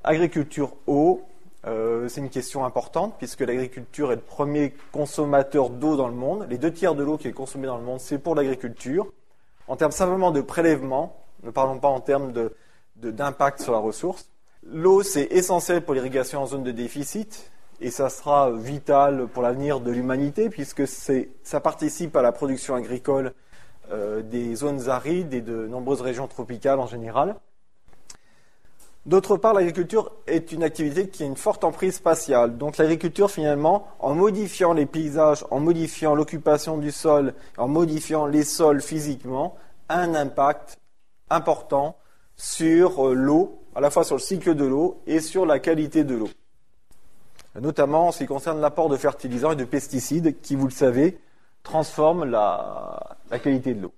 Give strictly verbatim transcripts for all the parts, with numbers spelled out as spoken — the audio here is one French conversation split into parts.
agriculture-eau, euh, c'est une question importante puisque l'agriculture est le premier consommateur d'eau dans le monde. Les deux tiers de l'eau qui est consommée dans le monde, c'est pour l'agriculture. En termes simplement de prélèvement, ne parlons pas en termes de, de, d'impact sur la ressource. L'eau, c'est essentiel pour l'irrigation en zone de déficit et ça sera vital pour l'avenir de l'humanité puisque c'est, ça participe à la production agricole euh, des zones arides et de nombreuses régions tropicales en général. D'autre part, l'agriculture est une activité qui a une forte emprise spatiale. Donc l'agriculture, finalement, en modifiant les paysages, en modifiant l'occupation du sol, en modifiant les sols physiquement, a un impact important sur l'eau, à la fois sur le cycle de l'eau et sur la qualité de l'eau. Notamment en ce qui concerne l'apport de fertilisants et de pesticides qui, vous le savez, transforment la, la qualité de l'eau.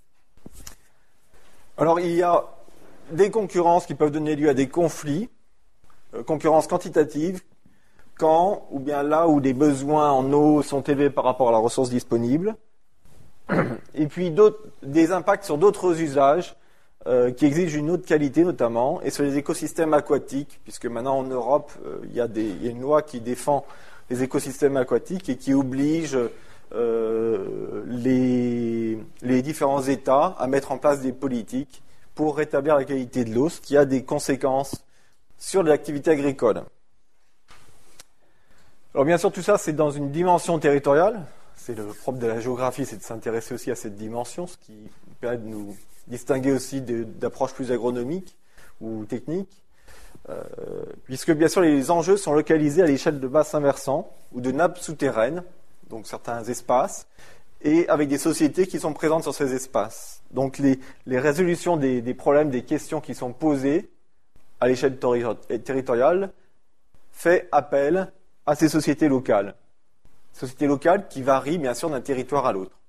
Alors il y a des concurrences qui peuvent donner lieu à des conflits, euh, concurrence quantitative, quand ou bien là où les besoins en eau sont élevés par rapport à la ressource disponible, et puis d'autres, des impacts sur d'autres usages euh, qui exigent une eau de qualité notamment, et sur les écosystèmes aquatiques, puisque maintenant en Europe, euh, il y a des, il y a une loi qui défend les écosystèmes aquatiques et qui oblige euh, les, les différents États à mettre en place des politiques pour rétablir la qualité de l'eau, ce qui a des conséquences sur l'activité agricole. Alors bien sûr, tout ça, c'est dans une dimension territoriale. C'est le propre de la géographie, c'est de s'intéresser aussi à cette dimension, ce qui permet de nous distinguer aussi de, d'approches plus agronomiques ou techniques, euh, puisque bien sûr les enjeux sont localisés à l'échelle de bassins versants ou de nappes souterraines, donc certains espaces, et avec des sociétés qui sont présentes sur ces espaces. Donc les, les résolutions des, des problèmes, des questions qui sont posées à l'échelle territoriale fait appel à ces sociétés locales. Sociétés locales qui varient bien sûr d'un territoire à l'autre.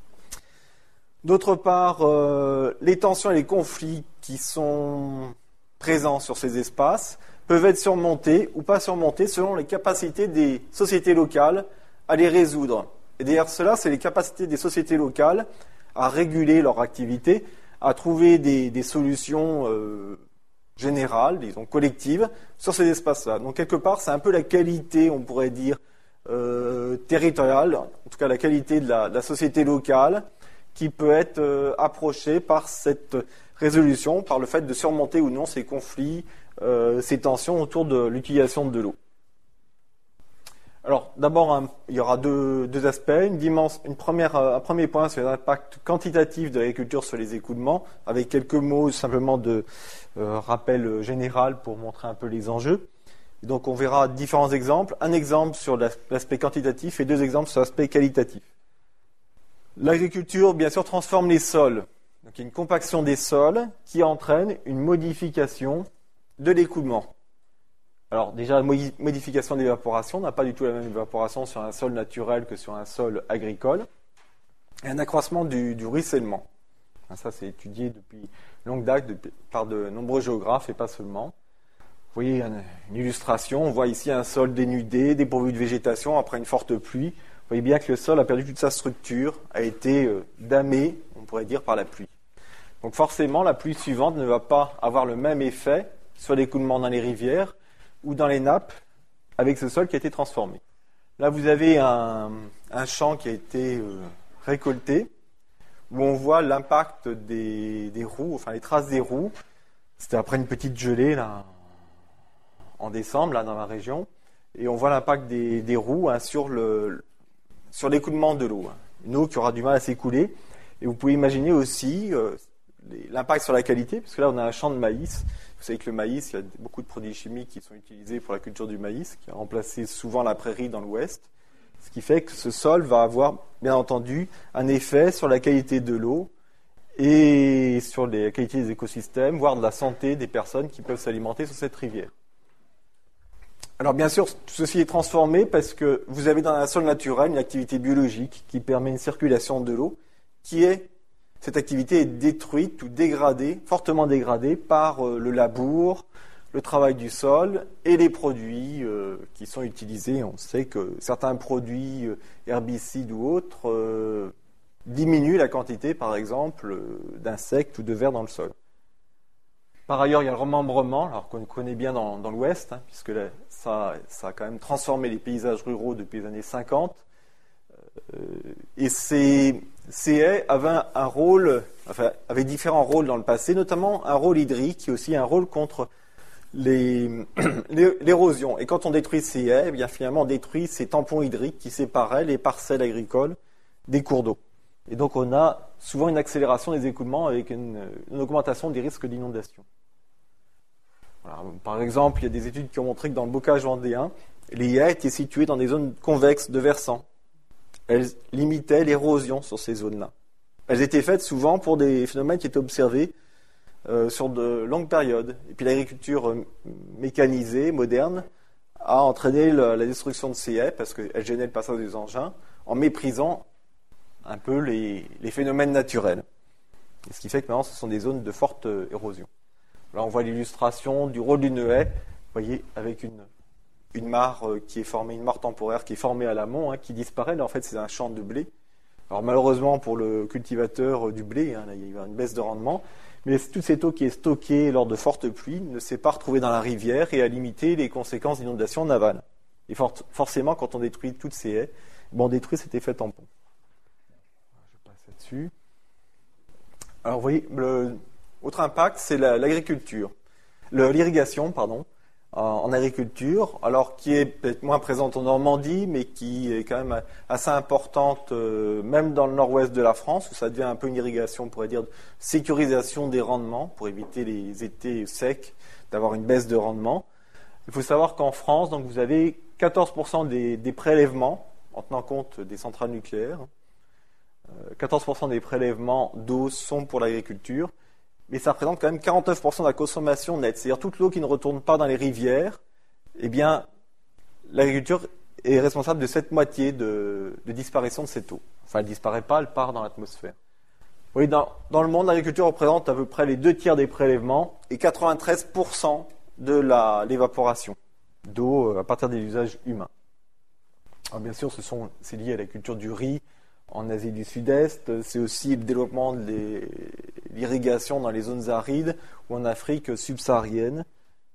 D'autre part, euh, les tensions et les conflits qui sont présents sur ces espaces peuvent être surmontés ou pas surmontés selon les capacités des sociétés locales à les résoudre. Et derrière cela, c'est les capacités des sociétés locales à réguler leur activité, à trouver des, des solutions euh, générales, disons collectives, sur ces espaces-là. Donc quelque part, c'est un peu la qualité, on pourrait dire, euh, territoriale, en tout cas la qualité de la, de la société locale, qui peut être euh, approchée par cette résolution, par le fait de surmonter ou non ces conflits, euh, ces tensions autour de l'utilisation de l'eau. Alors, d'abord, un, il y aura deux, deux aspects. Une dimension, une première, un premier point sur l'impact quantitatif de l'agriculture sur les écoulements, avec quelques mots simplement de euh, rappel général pour montrer un peu les enjeux. Et donc, on verra différents exemples. Un exemple sur l'aspect quantitatif et deux exemples sur l'aspect qualitatif. L'agriculture, bien sûr, transforme les sols. Donc, il y a une compaction des sols qui entraîne une modification de l'écoulement. Alors déjà, la modification de l'évaporation, on n'a pas du tout la même évaporation sur un sol naturel que sur un sol agricole, et un accroissement du, du ruissellement. Ça, c'est étudié depuis longue date de, par de nombreux géographes et pas seulement. Vous voyez une, une illustration, on voit ici un sol dénudé, dépourvu de végétation après une forte pluie. Vous voyez bien que le sol a perdu toute sa structure, a été euh, damé, on pourrait dire, par la pluie. Donc forcément, la pluie suivante ne va pas avoir le même effet sur l'écoulement dans les rivières ou dans les nappes avec ce sol qui a été transformé. Là, vous avez un, un champ qui a été euh, récolté, où on voit l'impact des, des roues, enfin les traces des roues. C'était après une petite gelée là, en décembre, là, dans la région, et on voit l'impact des, des roues hein, sur, le, sur l'écoulement de l'eau. Hein. Une eau qui aura du mal à s'écouler. Et vous pouvez imaginer aussi euh, les, l'impact sur la qualité, parce que là, on a un champ de maïs. Vous savez que le maïs, il y a beaucoup de produits chimiques qui sont utilisés pour la culture du maïs, qui a remplacé souvent la prairie dans l'ouest. Ce qui fait que ce sol va avoir, bien entendu, un effet sur la qualité de l'eau et sur la qualité des écosystèmes, voire de la santé des personnes qui peuvent s'alimenter sur cette rivière. Alors bien sûr, tout ceci est transformé parce que vous avez dans un sol naturel une activité biologique qui permet une circulation de l'eau, qui est, cette activité est détruite ou dégradée, fortement dégradée par le labour, le travail du sol et les produits euh, qui sont utilisés. On sait que certains produits euh, herbicides ou autres euh, diminuent la quantité, par exemple, euh, d'insectes ou de vers dans le sol. Par ailleurs, il y a le remembrement, alors qu'on connaît bien dans, dans l'Ouest, hein, puisque là, ça, ça a quand même transformé les paysages ruraux depuis les années cinquante. Euh, et ces, ces haies avaient un, un rôle, enfin, avaient différents rôles dans le passé, notamment un rôle hydrique et aussi un rôle contre les, l'érosion. Et quand on détruit ces haies, eh bien finalement on détruit ces tampons hydriques qui séparaient les parcelles agricoles des cours d'eau. Et donc on a souvent une accélération des écoulements avec une, une augmentation des risques d'inondation. Voilà. Par exemple, il y a des études qui ont montré que dans le bocage vendéen, les haies étaient situées dans des zones convexes de versants. Elles limitaient l'érosion sur ces zones-là. Elles étaient faites souvent pour des phénomènes qui étaient observés euh, sur de longues périodes. Et puis l'agriculture euh, mécanisée, moderne, a entraîné la, la destruction de ces haies parce qu'elles gênaient le passage des engins en méprisant un peu les, les phénomènes naturels. Et ce qui fait que maintenant, ce sont des zones de forte euh, érosion. Là, on voit l'illustration du rôle d'une haie, vous voyez, avec une, une mare euh, qui est formée, une mare temporaire qui est formée à l'amont, hein, qui disparaît. Là, en fait, c'est un champ de blé. Alors, malheureusement, pour le cultivateur euh, du blé, hein, là, il y a eu une baisse de rendement. Mais toute cette eau qui est stockée lors de fortes pluies ne s'est pas retrouvée dans la rivière et a limité les conséquences d'inondations navales. Et for- forcément, quand on détruit toutes ces haies, bon, on détruit cet effet tampon. Je passe là-dessus. Alors, vous voyez, le autre impact, c'est la, l'agriculture. Le, l'irrigation, pardon, en, en agriculture, alors qui est peut-être moins présente en Normandie, mais qui est quand même assez importante, euh, même dans le nord-ouest de la France, où ça devient un peu une irrigation, on pourrait dire, de sécurisation des rendements, pour éviter les étés secs, d'avoir une baisse de rendement. Il faut savoir qu'en France, donc, vous avez quatorze pour cent des, des prélèvements, en tenant compte des centrales nucléaires, euh, quatorze pour cent des prélèvements d'eau sont pour l'agriculture, mais ça représente quand même quarante-neuf pour cent de la consommation nette. C'est-à-dire toute l'eau qui ne retourne pas dans les rivières, eh bien, l'agriculture est responsable de cette moitié de, de disparition de cette eau. Enfin, elle ne disparaît pas, elle part dans l'atmosphère. Oui, dans, dans le monde, l'agriculture représente à peu près les deux tiers des prélèvements et quatre-vingt-treize pour cent de la, l'évaporation d'eau à partir des usages humains. Alors, bien sûr, ce sont, c'est lié à la culture du riz en Asie du Sud-Est. C'est aussi le développement de les, l'irrigation dans les zones arides ou en Afrique subsaharienne.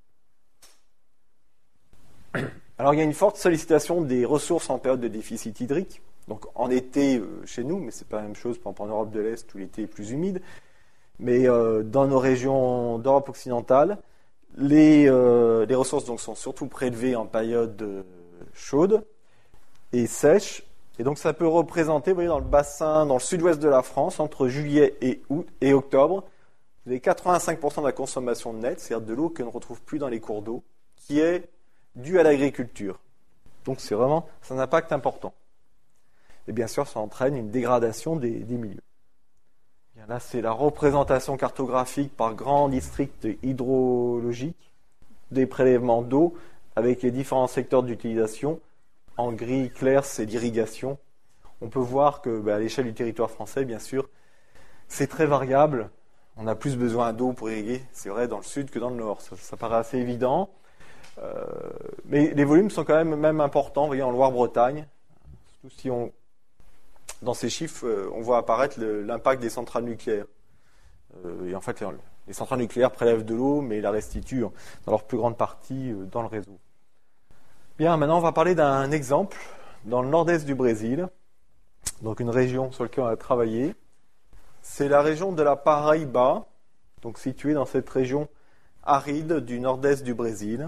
Alors, il y a une forte sollicitation des ressources en période de déficit hydrique. Donc, en été, euh, chez nous, mais ce n'est pas la même chose, par exemple en Europe de l'Est où l'été est plus humide. Mais euh, dans nos régions d'Europe occidentale, les, euh, les ressources donc, sont surtout prélevées en période euh, chaude et sèche. Et donc, ça peut représenter, vous voyez, dans le bassin, dans le sud-ouest de la France, entre juillet et août et octobre, vous avez quatre-vingt-cinq pour cent de la consommation nette, c'est-à-dire de l'eau que l'on ne retrouve plus dans les cours d'eau, qui est due à l'agriculture. Donc, c'est vraiment c'est un impact important. Et bien sûr, ça entraîne une dégradation des, des milieux. Bien, là, c'est la représentation cartographique par grand district hydrologique des prélèvements d'eau avec les différents secteurs d'utilisation. En gris clair, c'est l'irrigation. On peut voir que, bah, à l'échelle du territoire français, bien sûr, c'est très variable. On a plus besoin d'eau pour irriguer, c'est vrai, dans le sud que dans le nord. Ça, ça paraît assez évident. Euh, mais les volumes sont quand même, même importants. Vous voyez, en Loire-Bretagne, surtout si on, dans ces chiffres, on voit apparaître le, l'impact des centrales nucléaires. Euh, et en fait, les centrales nucléaires prélèvent de l'eau, mais la restituent dans leur plus grande partie dans le réseau. Bien, maintenant on va parler d'un exemple dans le nord-est du Brésil, donc une région sur laquelle on a travaillé. C'est la région de la Paraíba, donc située dans cette région aride du nord-est du Brésil.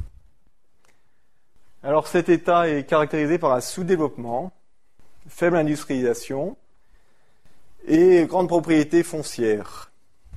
Alors cet état est caractérisé par un sous-développement, faible industrialisation et grande propriété foncière.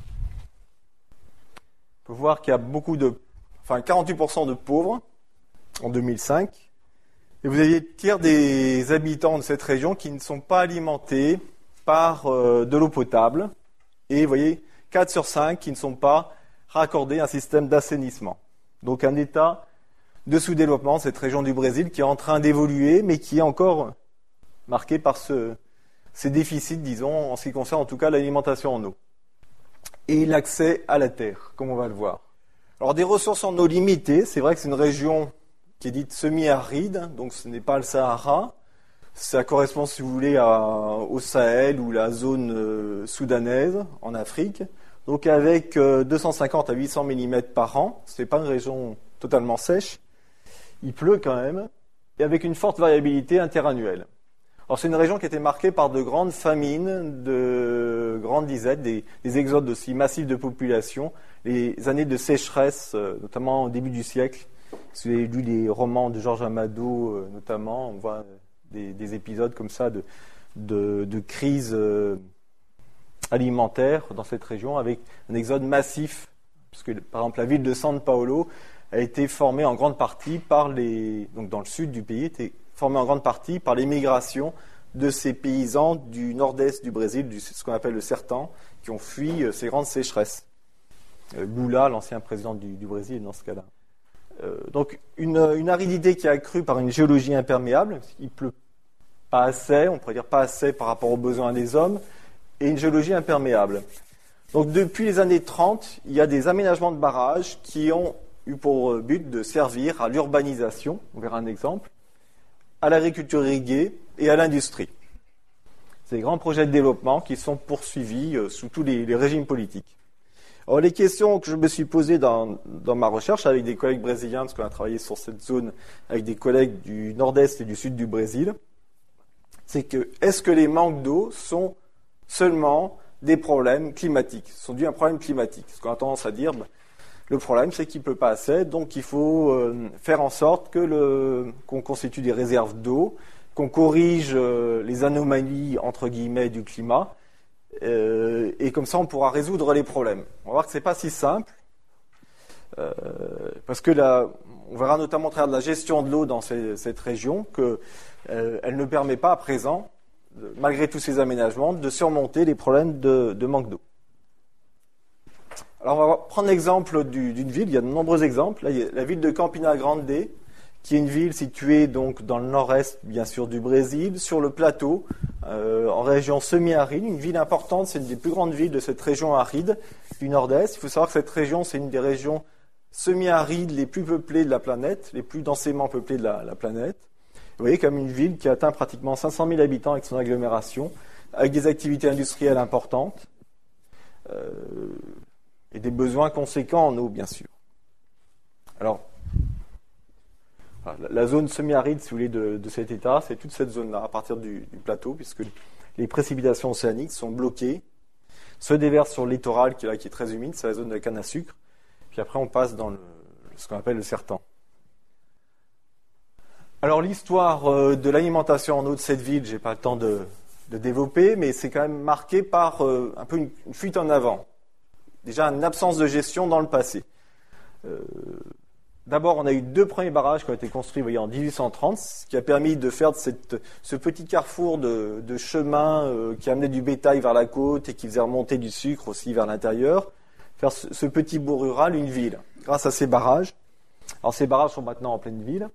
On peut voir qu'il y a beaucoup de, enfin quarante-huit pour cent de pauvres en deux mille cinq, et vous aviez le tiers des habitants de cette région qui ne sont pas alimentés par euh, de l'eau potable, et vous voyez, quatre sur cinq qui ne sont pas raccordés à un système d'assainissement. Donc un état de sous-développement, cette région du Brésil, qui est en train d'évoluer, mais qui est encore marquée par ce, ces déficits, disons, en ce qui concerne en tout cas l'alimentation en eau. Et l'accès à la terre, comme on va le voir. Alors des ressources en eau limitées, c'est vrai que c'est une région qui est dite semi-aride, donc ce n'est pas le Sahara. Ça correspond, si vous voulez, à, au Sahel ou la zone euh, soudanaise en Afrique. Donc avec euh, deux cent cinquante à huit cents millimètres par an, c'est pas une région totalement sèche, il pleut quand même, et avec une forte variabilité interannuelle. Alors c'est une région qui a été marquée par de grandes famines, de grandes disettes, des, des exodes aussi massifs de population, les années de sécheresse, euh, notamment au début du siècle. Si vous avez lu les romans de Georges Amado, euh, notamment, on voit des, des épisodes comme ça de, de, de crise euh, alimentaire dans cette région, avec un exode massif, puisque par exemple la ville de San Paolo a été formée en grande partie par les, donc dans le sud du pays, était formée en grande partie par l'émigration de ces paysans du nord-est du Brésil, du, ce qu'on appelle le sertão, qui ont fui euh, ces grandes sécheresses. Euh, Lula, l'ancien président du, du Brésil, dans ce cas-là. Euh, donc une, une aridité qui est accrue par une géologie imperméable, il pleut pas assez, on pourrait dire pas assez par rapport aux besoins des hommes, et une géologie imperméable. Donc depuis les années trente, il y a des aménagements de barrages qui ont eu pour but de servir à l'urbanisation, on verra un exemple, à l'agriculture irriguée et à l'industrie. C'est des grands projets de développement qui sont poursuivis euh, sous tous les, les régimes politiques. Alors les questions que je me suis posées dans, dans ma recherche avec des collègues brésiliens, parce qu'on a travaillé sur cette zone avec des collègues du nord-est et du sud du Brésil, c'est que est-ce que les manques d'eau sont seulement des problèmes climatiques, sont dus à un problème climatique? Ce qu'on a tendance à dire, ben, le problème c'est qu'il ne pleut pas assez, donc il faut euh, faire en sorte que le, qu'on constitue des réserves d'eau, qu'on corrige euh, les anomalies entre guillemets du climat, euh, et comme ça on pourra résoudre les problèmes. On va voir que c'est pas si simple, euh, parce que là, on verra notamment au travers de la gestion de l'eau dans ces, cette région que euh, elle ne permet pas à présent, malgré tous ces aménagements, de surmonter les problèmes de, de manque d'eau. Alors on va prendre l'exemple du, d'une ville, il y a de nombreux exemples. Là, il y a la ville de Campina Grande, qui est une ville située donc dans le nord-est, bien sûr, du Brésil, sur le plateau, euh, en région semi-aride, une ville importante, c'est une des plus grandes villes de cette région aride du nord-est. Il faut savoir que cette région, c'est une des régions semi-arides les plus peuplées de la planète, les plus densément peuplées de la, la planète. Vous voyez, comme une ville qui atteint pratiquement cinq cent mille habitants avec son agglomération, avec des activités industrielles importantes, euh, et des besoins conséquents en eau, bien sûr. Alors, la zone semi-aride, si vous voulez, de, de cet état, c'est toute cette zone-là, à partir du, du plateau, puisque les précipitations océaniques sont bloquées, se déversent sur le littoral, qui est, là, qui est très humide, c'est la zone de la canne à sucre, puis après on passe dans le, ce qu'on appelle le sertão. Alors l'histoire euh, de l'alimentation en eau de cette ville, j'ai pas le temps de, de développer, mais c'est quand même marqué par euh, un peu une, une fuite en avant. Déjà une absence de gestion dans le passé. Euh, D'abord, on a eu deux premiers barrages qui ont été construits voyez, en dix-huit cent trente, ce qui a permis de faire de cette, ce petit carrefour de, de chemin euh, qui amenait du bétail vers la côte et qui faisait remonter du sucre aussi vers l'intérieur, faire ce, ce petit bourg rural une ville, grâce à ces barrages. Alors ces barrages sont maintenant en pleine ville.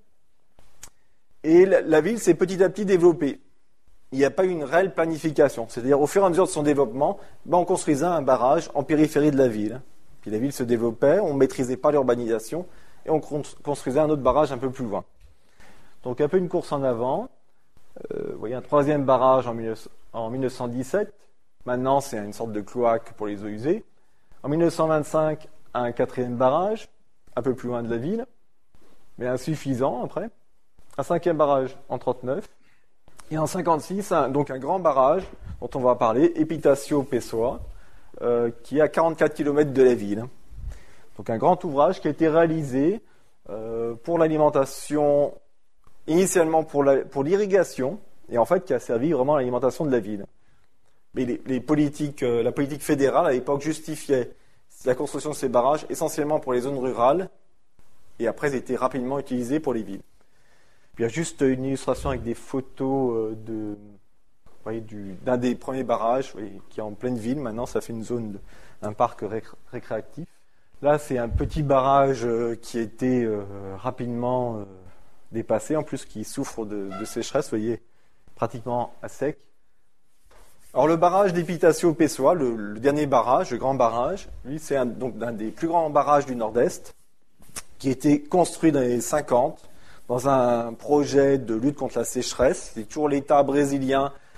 Et la, la ville s'est petit à petit développée. Il n'y a pas eu une réelle planification. C'est-à-dire, au fur et à mesure de son développement, ben, on construisait un barrage en périphérie de la ville. Puis la ville se développait, on ne maîtrisait pas l'urbanisation, et on construisait un autre barrage un peu plus loin. Donc un peu une course en avant. Euh, vous voyez un troisième barrage en, en mille neuf cent dix-sept. Maintenant, c'est une sorte de cloaque pour les eaux usées. En mille neuf cent vingt-cinq, un quatrième barrage, un peu plus loin de la ville, mais insuffisant après. Un cinquième barrage en trente-neuf. Et en cinquante-six, un, donc un grand barrage dont on va parler, Epitácio Pessoa, euh, qui est à quarante-quatre kilomètres de la ville. Donc un grand ouvrage qui a été réalisé euh, pour l'alimentation, initialement pour, la, pour l'irrigation, et en fait qui a servi vraiment à l'alimentation de la ville. Mais les, les politiques, euh, la politique fédérale à l'époque justifiait la construction de ces barrages essentiellement pour les zones rurales, et après ils étaient rapidement utilisés pour les villes. Puis il y a juste une illustration avec des photos euh, de, vous voyez, du, d'un des premiers barrages vous voyez, qui est en pleine ville. Maintenant, ça fait une zone, de, un parc ré, récréatif. Là, c'est un petit barrage euh, qui a été euh, rapidement euh, dépassé, en plus qui souffre de, de sécheresse, vous voyez, pratiquement à sec. Alors le barrage d'Epitácio Pessoa, le, le dernier barrage, le grand barrage, lui c'est un, donc un des plus grands barrages du Nord-Est, qui a été construit dans les cinquante, dans un projet de lutte contre la sécheresse. C'est toujours l'État brésilien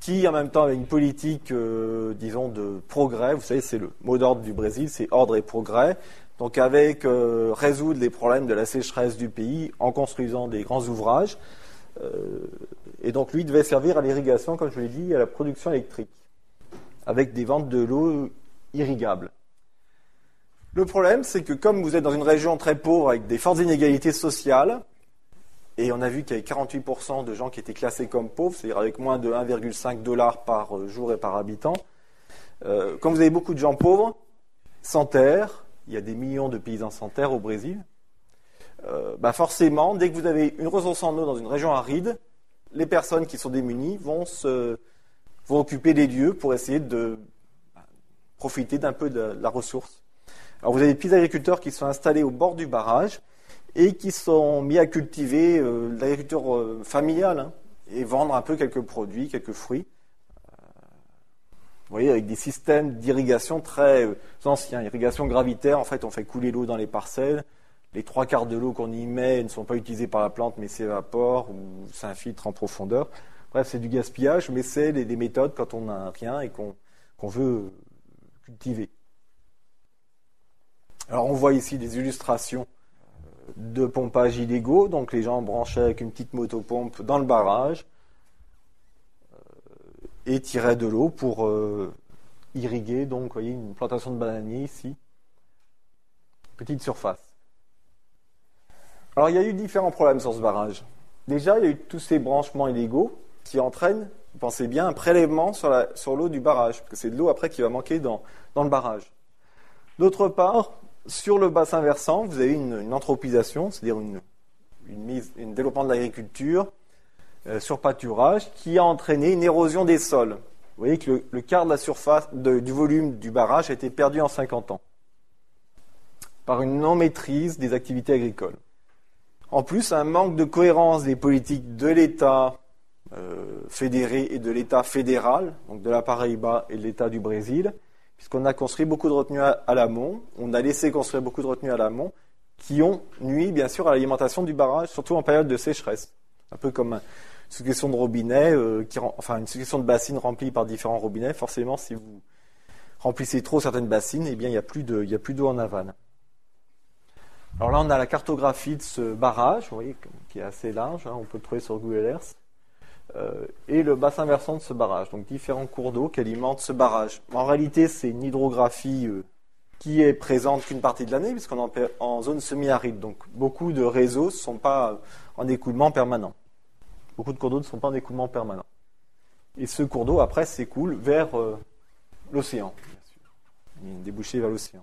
qui en même temps avait une politique, euh, disons, de progrès. Vous savez, c'est le mot d'ordre du Brésil, c'est ordre et progrès. Donc avec euh, résoudre les problèmes de la sécheresse du pays en construisant des grands ouvrages. Euh, et donc lui devait servir à l'irrigation, comme je l'ai dit, et à la production électrique, avec des ventes de l'eau irrigable. Le problème, c'est que comme vous êtes dans une région très pauvre avec des fortes inégalités sociales, et on a vu qu'il y avait quarante-huit pour cent de gens qui étaient classés comme pauvres, c'est-à-dire avec moins de un virgule cinq dollars par jour et par habitant, euh, comme vous avez beaucoup de gens pauvres, sans terre, il y a des millions de paysans sans terre au Brésil, euh, bah forcément, dès que vous avez une ressource en eau dans une région aride, les personnes qui sont démunies vont, se, vont occuper des lieux pour essayer de bah, profiter d'un peu de la ressource. Alors vous avez des petits agriculteurs qui sont installés au bord du barrage et qui sont mis à cultiver euh, l'agriculture euh, familiale hein, et vendre un peu quelques produits, quelques fruits. Euh, vous voyez, avec des systèmes d'irrigation très euh, anciens. Irrigation gravitaire, en fait, on fait couler l'eau dans les parcelles. Les trois quarts de l'eau qu'on y met ne sont pas utilisés par la plante, mais s'évaporent ou s'infiltrent en profondeur. Bref, c'est du gaspillage, mais c'est des, des méthodes quand on n'a rien et qu'on, qu'on veut cultiver. Alors on voit ici des illustrations de pompage illégaux, donc les gens branchaient avec une petite motopompe dans le barrage et tiraient de l'eau pour euh, irriguer, donc vous voyez une plantation de bananiers ici, petite surface. Alors il y a eu différents problèmes sur ce barrage. Déjà, il y a eu tous ces branchements illégaux qui entraînent, vous pensez bien, un prélèvement sur, la, sur l'eau du barrage, parce que c'est de l'eau après qui va manquer dans, dans le barrage. D'autre part, sur le bassin versant, vous avez une, une anthropisation, c'est-à-dire une, une mise, un développement de l'agriculture euh, sur pâturage qui a entraîné une érosion des sols. Vous voyez que le, le quart de la surface de, du volume du barrage a été perdu en cinquante ans par une non-maîtrise des activités agricoles. En plus, un manque de cohérence des politiques de l'État euh, fédéré et de l'État fédéral, donc de la Paraíba et de l'État du Brésil, puisqu'on a construit beaucoup de retenues à, à l'amont, on a laissé construire beaucoup de retenues à l'amont, qui ont nui bien sûr à l'alimentation du barrage, surtout en période de sécheresse. Un peu comme une succession de robinets, euh, qui, enfin une succession de bassines remplies par différents robinets. Forcément, si vous remplissez trop certaines bassines, eh bien il n'y a plus de, il y a plus d'eau en aval. Alors là, on a la cartographie de ce barrage, vous voyez, qui est assez large, hein, on peut le trouver sur Google Earth. Euh, et le bassin versant de ce barrage, donc différents cours d'eau qui alimentent ce barrage. En réalité, c'est une hydrographie euh, qui est présente qu'une partie de l'année, puisqu'on est en, en zone semi-aride, donc beaucoup de réseaux ne sont pas en écoulement permanent. Beaucoup de cours d'eau ne sont pas en écoulement permanent. Et ce cours d'eau, après, s'écoule vers euh, l'océan, bien sûr. Il y a une débouchée vers l'océan.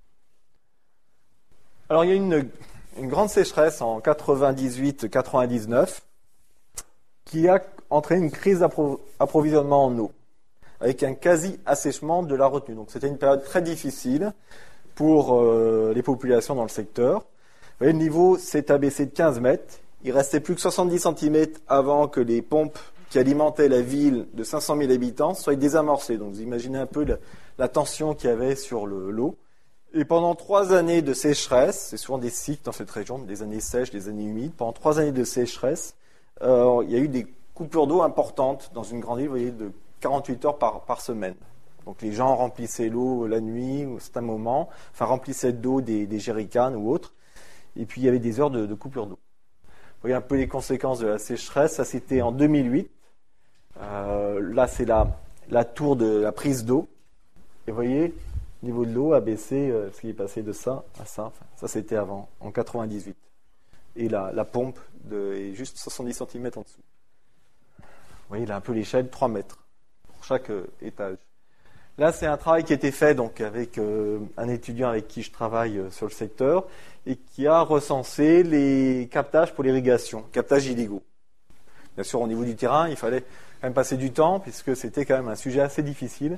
Alors, il y a une, une grande sécheresse en quatre-vingt-dix-huit quatre-vingt-dix-neuf, qui a entraîné une crise d'approvisionnement en eau, avec un quasi-assèchement de la retenue. Donc c'était une période très difficile pour euh, les populations dans le secteur. Vous voyez, le niveau s'est abaissé de quinze mètres. Il restait plus que soixante-dix centimètres avant que les pompes qui alimentaient la ville de cinq cent mille habitants soient désamorcées. Donc vous imaginez un peu la, la tension qu'il y avait sur le, l'eau. Et pendant trois années de sécheresse, c'est souvent des cycles dans cette région, des années sèches, des années humides, pendant trois années de sécheresse, Euh, il y a eu des coupures d'eau importantes dans une grande ville, vous voyez, de quarante-huit heures par, par semaine. Donc les gens remplissaient l'eau la nuit, ou à certains moments, enfin remplissaient d'eau des, des jerrycans ou autres, et puis il y avait des heures de, de coupure d'eau. Vous voyez un peu les conséquences de la sécheresse, ça c'était en deux mille huit. Euh, là c'est la, la tour de la prise d'eau, et vous voyez, le niveau de l'eau a baissé, euh, ce qui est passé de ça à ça, enfin, ça c'était avant, en quatre-vingt-dix-huit. Et la, la pompe de, est juste soixante-dix centimètres en dessous. Vous voyez, il a un peu l'échelle, trois mètres pour chaque euh, étage. Là, c'est un travail qui a été fait donc, avec euh, un étudiant avec qui je travaille euh, sur le secteur et qui a recensé les captages pour l'irrigation, captages illégaux. Bien sûr, au niveau du terrain, il fallait quand même passer du temps puisque c'était quand même un sujet assez difficile.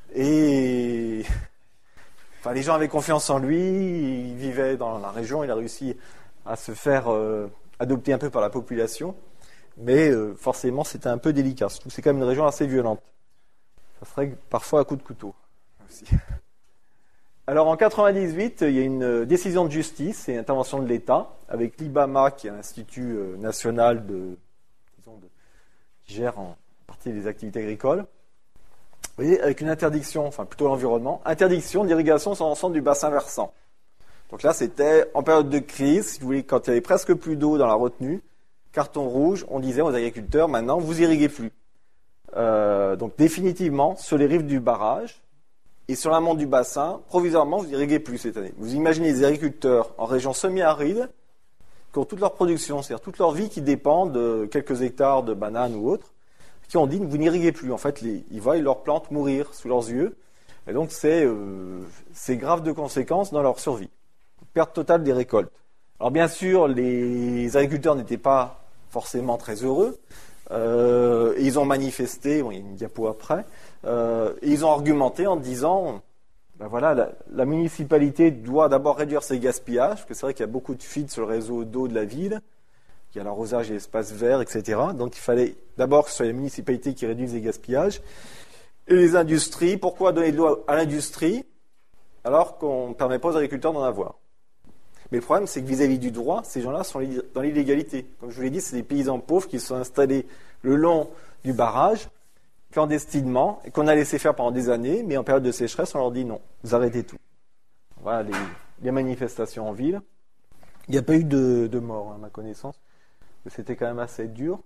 Et enfin, les gens avaient confiance en lui, il vivait dans la région, il a réussi à se faire euh, adopter un peu par la population, mais euh, forcément c'était un peu délicat, surtout c'est quand même une région assez violente. Ça serait parfois à coup de couteau aussi. Alors en quatre-vingt-dix-huit, il y a une décision de justice et une intervention de l'État avec l'I B A M A, qui est un institut euh, national de, disons de, qui gère en partie des activités agricoles. Vous voyez, avec une interdiction, enfin plutôt l'environnement, interdiction d'irrigation sur l'ensemble du bassin versant. Donc là, c'était en période de crise, si vous voulez, quand il y avait presque plus d'eau dans la retenue, carton rouge, on disait aux agriculteurs, maintenant, vous irriguez plus. Euh, donc définitivement, sur les rives du barrage et sur l'amont du bassin, provisoirement, vous irriguez plus cette année. Vous imaginez les agriculteurs en région semi-aride qui ont toute leur production, c'est-à-dire toute leur vie qui dépend de quelques hectares de bananes ou autres, qui ont dit vous n'irriguez plus. En fait, les, ils voient leurs plantes mourir sous leurs yeux. Et donc, c'est, euh, c'est grave de conséquences dans leur survie. Perte totale des récoltes. Alors, bien sûr, les agriculteurs n'étaient pas forcément très heureux. Euh, et ils ont manifesté, bon, il y a une diapo après, euh, et ils ont argumenté en disant ben voilà, la, la municipalité doit d'abord réduire ses gaspillages, parce que c'est vrai qu'il y a beaucoup de fuites sur le réseau d'eau de la ville. Il y a l'arrosage et l'espace vert, et cetera. Donc il fallait d'abord que ce soit les municipalités qui réduisent les gaspillages. Et les industries, pourquoi donner de l'eau à l'industrie alors qu'on ne permet pas aux agriculteurs d'en avoir? Mais le problème, c'est que vis-à-vis du droit, ces gens-là sont dans l'illégalité. Comme je vous l'ai dit, c'est des paysans pauvres qui se sont installés le long du barrage, clandestinement, et qu'on a laissé faire pendant des années, mais en période de sécheresse, on leur dit non, vous arrêtez tout. Voilà les, les manifestations en ville. Il n'y a pas eu de, de mort, à ma connaissance. C'était quand même assez dur.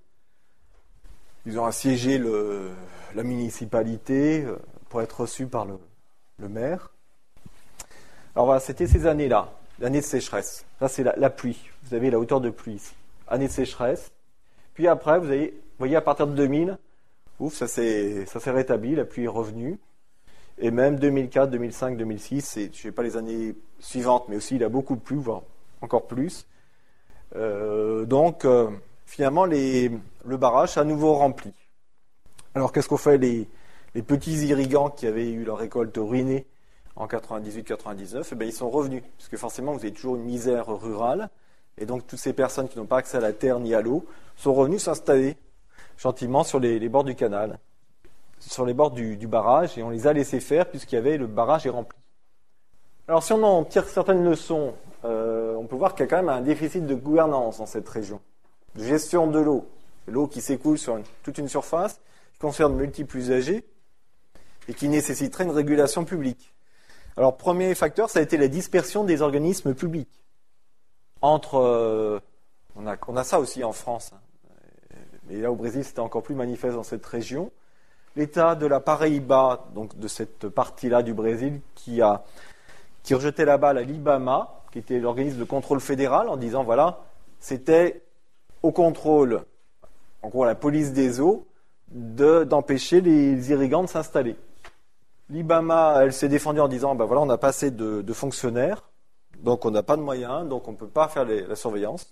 Ils ont assiégé le, la municipalité pour être reçus par le, le maire. Alors voilà, c'était ces années-là, l'année de sécheresse. Là, c'est la, la pluie. Vous avez la hauteur de pluie ici. Année de sécheresse. Puis après, vous avez, vous voyez, à partir de deux mille, ouf, ça s'est, ça s'est rétabli, la pluie est revenue. Et même deux mille quatre, deux mille cinq, deux mille six, et, je ne sais pas les années suivantes, mais aussi il a beaucoup plu, voire encore plus. Euh, donc, euh, finalement, les, le barrage à nouveau rempli. Alors, qu'est-ce qu'ont fait les, les petits irrigants qui avaient eu leur récolte ruinée en quatre-vingt-dix-huit quatre-vingt-dix-neuf? Eh bien, ils sont revenus, puisque forcément, vous avez toujours une misère rurale, et donc toutes ces personnes qui n'ont pas accès à la terre ni à l'eau sont revenues s'installer gentiment sur les, les bords du canal, sur les bords du, du barrage, et on les a laissés faire puisqu'il y avait le barrage est rempli. Alors, si on en tire certaines leçons, Euh, on peut voir qu'il y a quand même un déficit de gouvernance dans cette région, de gestion de l'eau. L'eau qui s'écoule sur une, toute une surface, qui concerne multiples usagers et qui nécessiterait une régulation publique. Alors, premier facteur, ça a été la dispersion des organismes publics. Entre, euh, on a, on a ça aussi en France, hein, mais là au Brésil c'était encore plus manifeste dans cette région. L'État de la Paraíba, donc de cette partie-là du Brésil, qui a qui rejetait la balle à l'IBAMA, qui était l'organisme de contrôle fédéral, en disant, voilà, c'était au contrôle, en gros à la police des eaux, de, d'empêcher les irrigants de s'installer. L'IBAMA, elle s'est défendue en disant, ben voilà, on n'a pas assez de, de fonctionnaires, donc on n'a pas de moyens, donc on ne peut pas faire les, la surveillance.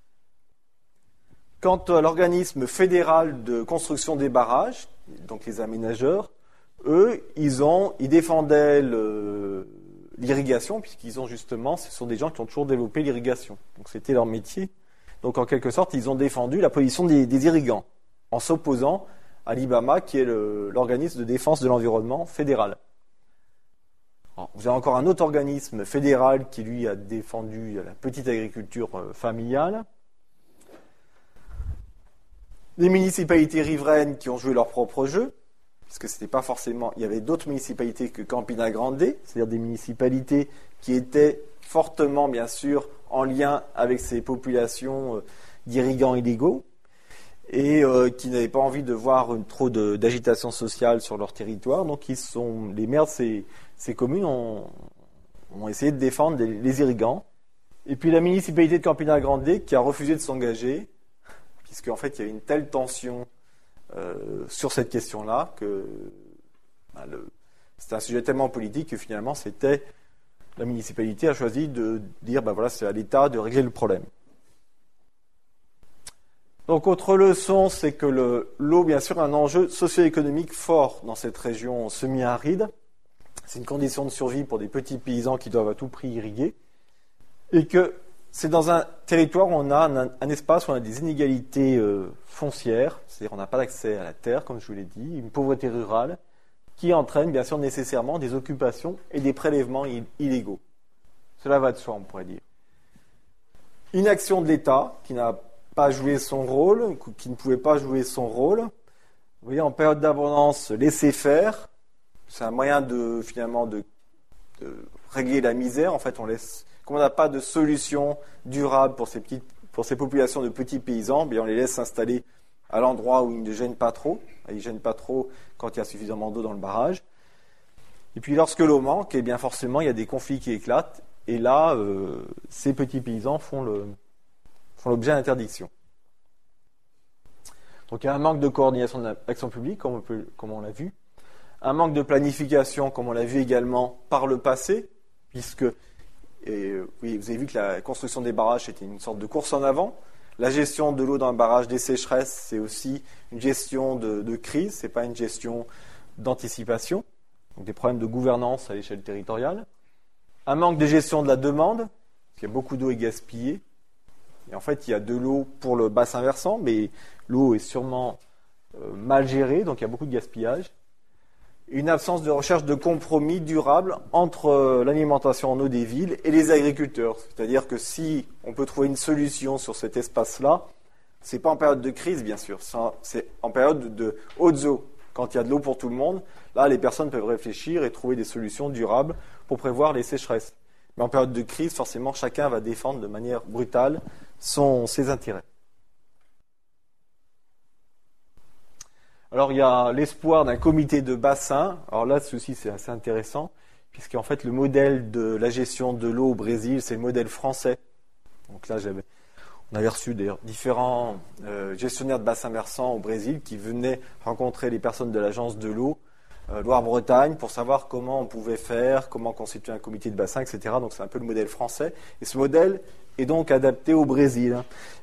Quant à l'organisme fédéral de construction des barrages, donc les aménageurs, eux, ils, ont, ils défendaient le... l'irrigation, puisqu'ils ont justement, ce sont des gens qui ont toujours développé l'irrigation. Donc c'était leur métier. Donc en quelque sorte, ils ont défendu la position des, des irrigants, en s'opposant à l'IBAMA, qui est le, l'organisme de défense de l'environnement fédéral. Alors, vous avez encore un autre organisme fédéral qui, lui, a défendu la petite agriculture familiale. Les municipalités riveraines qui ont joué leur propre jeu, parce que c'était pas forcément, il y avait d'autres municipalités que Campina Grande, c'est-à-dire des municipalités qui étaient fortement, bien sûr, en lien avec ces populations d'irrigants illégaux et euh, qui n'avaient pas envie de voir une, trop de, d'agitation sociale sur leur territoire. Donc, ils sont, les maires de ces, ces communes ont, ont essayé de défendre les, les irrigants. Et puis la municipalité de Campina Grande qui a refusé de s'engager, puisqu'en fait, il y avait une telle tension Euh, sur cette question-là, que ben, le, c'était un sujet tellement politique que finalement, c'était la municipalité a choisi de dire, ben voilà, c'est à l'État de régler le problème. Donc, autre leçon, c'est que le, l'eau, bien sûr, a un enjeu socio-économique fort dans cette région semi-aride. C'est une condition de survie pour des petits paysans qui doivent à tout prix irriguer, et que c'est dans un territoire où on a un, un espace où on a des inégalités euh, foncières, c'est-à-dire on n'a pas d'accès à la terre, comme je vous l'ai dit, une pauvreté rurale, qui entraîne bien sûr nécessairement des occupations et des prélèvements ill- illégaux. Cela va de soi, on pourrait dire. Inaction de l'État, qui n'a pas joué son rôle, qui ne pouvait pas jouer son rôle, Vous voyez, en période d'abondance, laisser faire, c'est un moyen de finalement de, de régler la misère. En fait, on laisse, comme on n'a pas de solution durable pour ces petites, pour ces populations de petits paysans, bien on les laisse s'installer à l'endroit où ils ne gênent pas trop. Ils ne gênent pas trop quand il y a suffisamment d'eau dans le barrage. Et puis lorsque l'eau manque, eh bien forcément il y a des conflits qui éclatent. Et là, euh, ces petits paysans font, le, font l'objet d'interdiction. Donc il y a un manque de coordination de l'action publique, comme on, peut, comme on l'a vu. Un manque de planification, comme on l'a vu également par le passé, puisque et, oui, vous avez vu que la construction des barrages était une sorte de course en avant. La gestion de l'eau dans un barrage, des sécheresses, c'est aussi une gestion de, de crise, ce n'est pas une gestion d'anticipation. Donc des problèmes de gouvernance à l'échelle territoriale. Un manque de gestion de la demande, parce qu'il y a beaucoup d'eau est gaspillée. Et en fait, il y a de l'eau pour le bassin versant, mais l'eau est sûrement euh, mal gérée, donc il y a beaucoup de gaspillage. Une absence de recherche de compromis durable entre euh, l'alimentation en eau des villes et les agriculteurs. C'est-à-dire que si on peut trouver une solution sur cet espace-là, c'est pas en période de crise, bien sûr, c'est en période de, de hautes eaux. Quand il y a de l'eau pour tout le monde, là, les personnes peuvent réfléchir et trouver des solutions durables pour prévoir les sécheresses. Mais en période de crise, forcément, chacun va défendre de manière brutale son, ses intérêts. Alors, il y a l'espoir d'un comité de bassin. Alors là, ceci, c'est assez intéressant, puisqu'en fait, le modèle de la gestion de l'eau au Brésil, c'est le modèle français. Donc là, j'avais... On avait reçu d'ailleurs différents euh, gestionnaires de bassins versants au Brésil qui venaient rencontrer les personnes de l'agence de l'eau euh, Loire-Bretagne pour savoir comment on pouvait faire, comment constituer un comité de bassin, et cetera. Donc c'est un peu le modèle français. Et ce modèle est donc adapté au Brésil.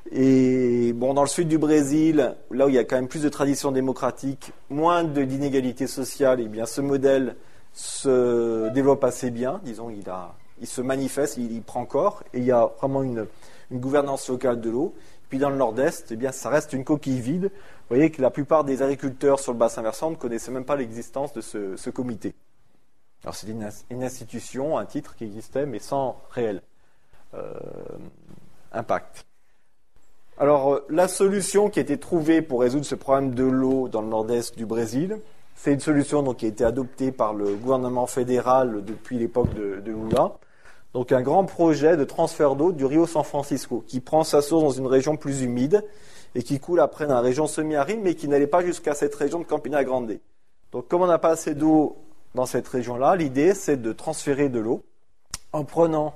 Et bon, dans le sud du Brésil, là où il y a quand même plus de tradition démocratique, moins de, d'inégalités sociales, et bien ce modèle se développe assez bien. Disons, il, a, il se manifeste, il, il prend corps, et il y a vraiment une... une gouvernance locale de l'eau. Puis dans le nord-est, eh bien, ça reste une coquille vide. Vous voyez que la plupart des agriculteurs sur le bassin versant ne connaissaient même pas l'existence de ce, ce comité. Alors c'est une, une institution, un titre qui existait, mais sans réel euh, impact. Alors la solution qui a été trouvée pour résoudre ce problème de l'eau dans le nord-est du Brésil, c'est une solution donc, qui a été adoptée par le gouvernement fédéral depuis l'époque de, de Lula. Donc un grand projet de transfert d'eau du Rio San Francisco, qui prend sa source dans une région plus humide et qui coule après dans la région semi-aride, mais qui n'allait pas jusqu'à cette région de Campina Grande. Donc comme on n'a pas assez d'eau dans cette région-là, l'idée c'est de transférer de l'eau en prenant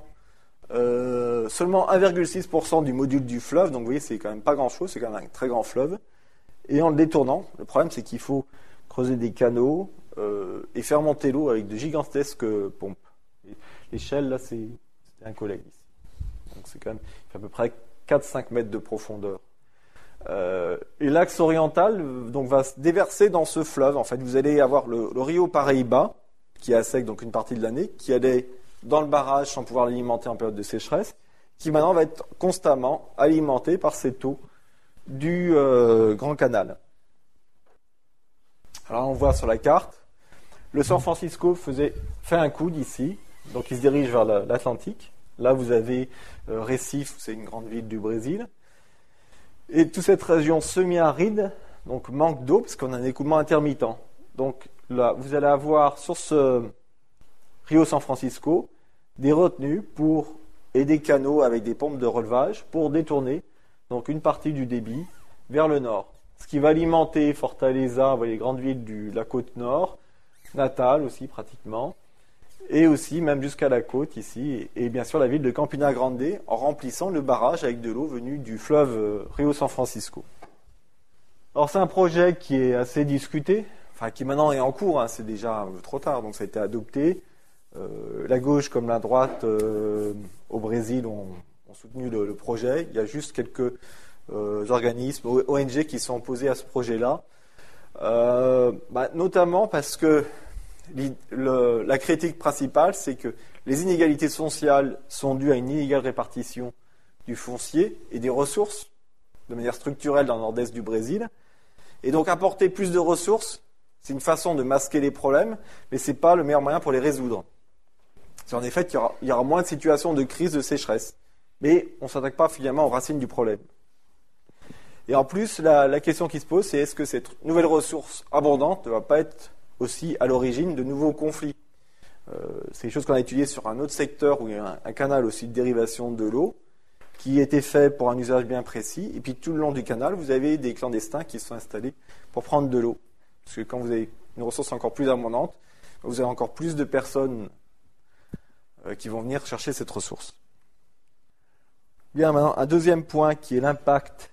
euh, seulement un virgule six pour cent du module du fleuve, donc vous voyez c'est quand même pas grand-chose, c'est quand même un très grand fleuve, et en le détournant. Le problème c'est qu'il faut creuser des canaux euh, et faire monter l'eau avec de gigantesques pompes. L'échelle, là, c'est, c'est un collègue ici. Donc, c'est quand même il fait à peu près quatre à cinq mètres de profondeur. Euh, et l'axe oriental donc, va se déverser dans ce fleuve. En fait, vous allez avoir le, le Rio Paraíba, qui est à sec donc une partie de l'année, qui allait dans le barrage sans pouvoir l'alimenter en période de sécheresse, qui maintenant va être constamment alimenté par cette eau du euh, Grand Canal. Alors, on voit sur la carte, le San Francisco faisait, fait un coude ici. Donc, il se dirige vers l'Atlantique. Là, vous avez euh, Recife, c'est une grande ville du Brésil. Et toute cette région semi-aride, donc manque d'eau, parce qu'on a un écoulement intermittent. Donc, là, vous allez avoir sur ce Rio San Francisco des retenues pour, et des canaux avec des pompes de relevage pour détourner donc, une partie du débit vers le nord. Ce qui va alimenter Fortaleza, vous voyez, les grandes villes du, de la côte nord, Natal aussi pratiquement, et aussi même jusqu'à la côte ici, et, et bien sûr la ville de Campina Grande, en remplissant le barrage avec de l'eau venue du fleuve Rio San Francisco. Alors c'est un projet qui est assez discuté, enfin qui maintenant est en cours, hein, c'est déjà trop tard, donc ça a été adopté. Euh, la gauche comme la droite euh, au Brésil ont, ont soutenu le, le projet. Il y a juste quelques euh, organismes, O N G qui sont opposés à ce projet-là, euh, bah, notamment parce que Le, la critique principale, c'est que les inégalités sociales sont dues à une inégale répartition du foncier et des ressources de manière structurelle dans le nord-est du Brésil. Et donc apporter plus de ressources, c'est une façon de masquer les problèmes, mais ce n'est pas le meilleur moyen pour les résoudre. C'est en effet qu'il y aura, il y aura moins de situations de crise, de sécheresse. Mais on ne s'attaque pas finalement aux racines du problème. Et en plus, la, la question qui se pose, c'est est-ce que cette nouvelle ressource abondante ne va pas être aussi à l'origine de nouveaux conflits? euh, C'est quelque chose qu'on a étudié sur un autre secteur où il y a un, un canal aussi de dérivation de l'eau qui était fait pour un usage bien précis. Et puis tout le long du canal, vous avez des clandestins qui se sont installés pour prendre de l'eau. Parce que quand vous avez une ressource encore plus abondante, vous avez encore plus de personnes euh, qui vont venir chercher cette ressource. Bien, maintenant, un deuxième point qui est l'impact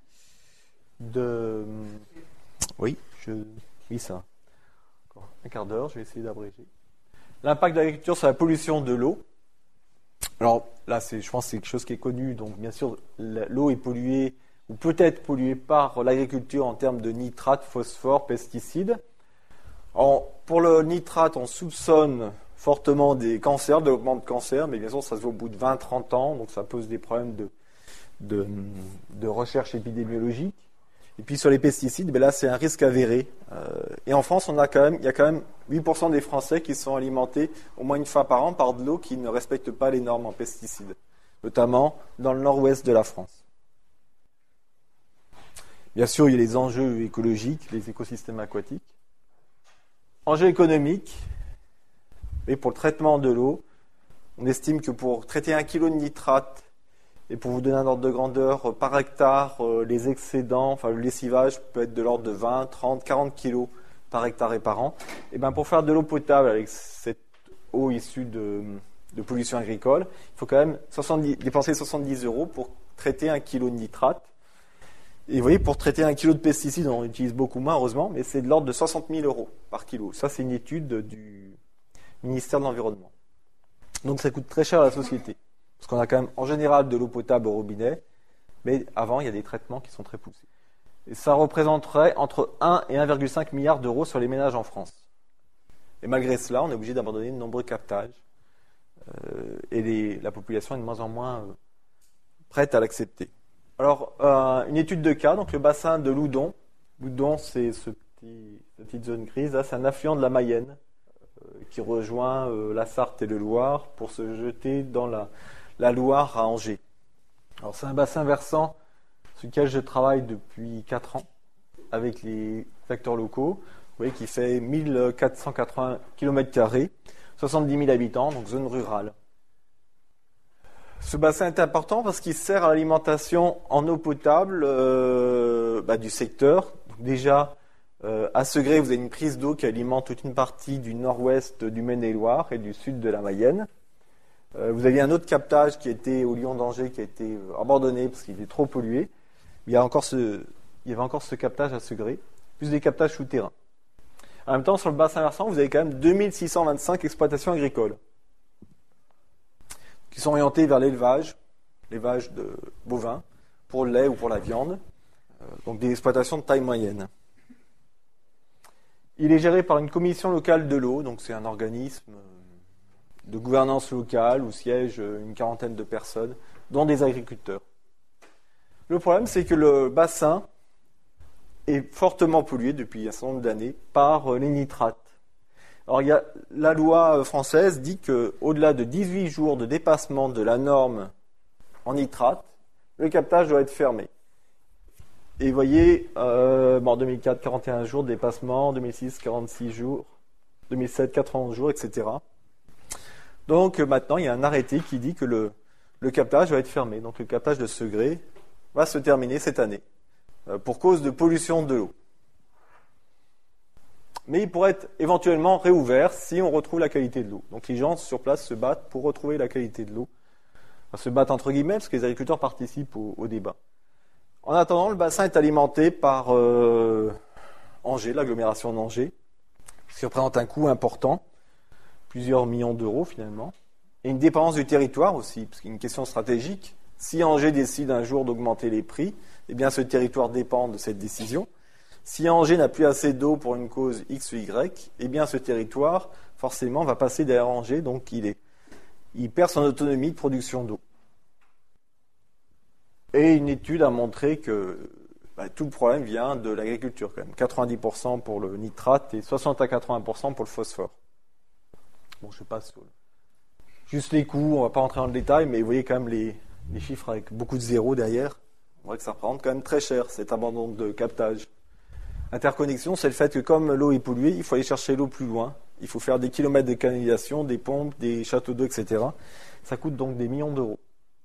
de... Oui, je... oui, ça. Encore un quart d'heure, je vais essayer d'abréger. L'impact de l'agriculture sur la pollution de l'eau. Alors là, c'est, je pense que c'est quelque chose qui est connu. Donc, bien sûr, l'eau est polluée ou peut être polluée par l'agriculture en termes de nitrates, phosphore, pesticides. En, pour le nitrate, on soupçonne fortement des cancers, de développement de cancers, mais bien sûr, ça se voit au bout de vingt à trente ans, donc ça pose des problèmes de, de, de recherche épidémiologique. Et puis sur les pesticides, ben là, c'est un risque avéré. Euh, et en France, on a quand même, il y a quand même huit pour cent des Français qui sont alimentés au moins une fois par an par de l'eau qui ne respecte pas les normes en pesticides, notamment dans le nord-ouest de la France. Bien sûr, il y a les enjeux écologiques, les écosystèmes aquatiques. Enjeux économiques, et pour le traitement de l'eau, on estime que pour traiter un kilo de nitrate, et pour vous donner un ordre de grandeur, par hectare, les excédents, enfin le lessivage peut être de l'ordre de vingt, trente, quarante kilos par hectare et par an. Et bien pour faire de l'eau potable avec cette eau issue de, de pollution agricole, il faut quand même soixante-dix, dépenser soixante-dix euros pour traiter un kilo de nitrate. Et vous voyez, pour traiter un kilo de pesticides, on utilise beaucoup moins, heureusement, mais c'est de l'ordre de soixante mille euros par kilo. Ça, c'est une étude du ministère de l'Environnement. Donc ça coûte très cher à la société. Parce qu'on a quand même en général de l'eau potable au robinet, mais avant, il y a des traitements qui sont très poussés. Et ça représenterait entre un et un virgule cinq milliard d'euros sur les ménages en France. Et malgré cela, on est obligé d'abandonner de nombreux captages. Euh, et les, la population est de moins en moins euh, prête à l'accepter. Alors, euh, une étude de cas, donc le bassin de Loudon. Loudon, c'est ce petit, cette petite zone grise, là, c'est un affluent de la Mayenne euh, qui rejoint euh, la Sarthe et le Loir pour se jeter dans la, la Loire à Angers. Alors, c'est un bassin versant sur lequel je travaille depuis quatre ans avec les acteurs locaux. Vous voyez qu'il fait mille quatre cent quatre-vingts kilomètres carrés, soixante-dix mille habitants, donc zone rurale. Ce bassin est important parce qu'il sert à l'alimentation en eau potable euh, bah, du secteur. Donc déjà, euh, à Segré, vous avez une prise d'eau qui alimente toute une partie du nord-ouest du Maine-et-Loire et du sud de la Mayenne. Euh, vous aviez un autre captage qui était au Lion d'Angers qui a été abandonné parce qu'il était trop pollué. Il y a encore ce, il y avait encore ce captage à Segré, plus des captages souterrains. En même temps, sur le bassin versant, vous avez quand même deux mille six cent vingt-cinq exploitations agricoles qui sont orientés vers l'élevage, l'élevage de bovins, pour le lait ou pour la viande, euh, donc des exploitations de taille moyenne. Il est géré par une commission locale de l'eau, donc c'est un organisme de gouvernance locale où siègent une quarantaine de personnes, dont des agriculteurs. Le problème, c'est que le bassin est fortement pollué depuis un certain nombre d'années par les nitrates. Alors, il y a, la loi française dit qu'au-delà de dix-huit jours de dépassement de la norme en nitrate, le captage doit être fermé. Et vous voyez, euh, bon, en deux mille quatre, quarante et un jours de dépassement, en deux mille six, quarante-six jours, deux mille sept, quatre-vingts jours, et cetera. Donc maintenant, il y a un arrêté qui dit que le, le captage va être fermé. Donc le captage de Segré va se terminer cette année euh, pour cause de pollution de l'eau. Mais il pourrait être éventuellement réouvert si on retrouve la qualité de l'eau. Donc les gens sur place se battent pour retrouver la qualité de l'eau. Enfin, se battent entre guillemets parce que les agriculteurs participent au, au débat. En attendant, le bassin est alimenté par euh, Angers, l'agglomération d'Angers, ce qui représente un coût important, plusieurs millions d'euros finalement, et une dépendance du territoire aussi, parce qu'il y a une question stratégique. Si Angers décide un jour d'augmenter les prix, eh bien ce territoire dépend de cette décision. Si Angers n'a plus assez d'eau pour une cause X ou Y, eh bien ce territoire, forcément, va passer derrière Angers, donc il, est, il perd son autonomie de production d'eau. Et une étude a montré que bah, tout le problème vient de l'agriculture, quand même. quatre-vingt-dix pour cent pour le nitrate et soixante à quatre-vingts pour cent pour le phosphore. Bon, je passe sur le... Juste les coûts, on ne va pas rentrer dans le détail, mais vous voyez quand même les, les chiffres avec beaucoup de zéros derrière. On voit que ça représente quand même très cher, cet abandon de captage. Interconnexion, c'est le fait que comme l'eau est polluée, il faut aller chercher l'eau plus loin. Il faut faire des kilomètres de canalisation, des pompes, des châteaux d'eau, et cetera. Ça coûte donc des millions d'euros.